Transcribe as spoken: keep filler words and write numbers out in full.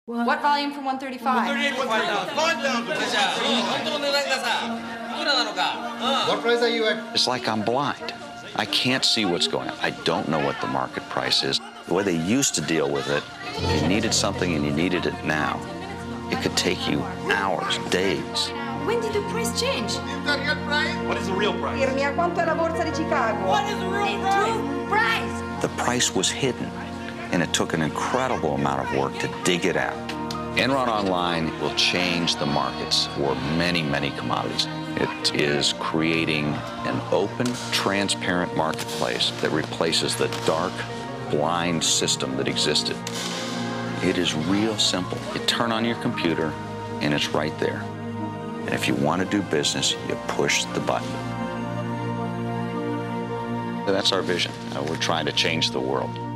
What? What volume from one thirty-five? What price are you at? It's like I'm blind. I can't see what's going on. I don't know what the market price is. The way they used to deal with it, if you needed something and you needed it now, it could take you hours, days. When did the price change? The real price? What is the real price? Firmi, a quanto è la borsa di Chicago? What is the real The price? true price! The price was hidden, and it took an incredible amount of work to dig it out. Enron Online will change the markets for many, many commodities. It is creating an open, transparent marketplace that replaces the dark, blind system that existed. It is real simple. You turn on your computer, and it's right there. And if you want to do business, you push the button. That's our vision. Uh, we're trying to change the world.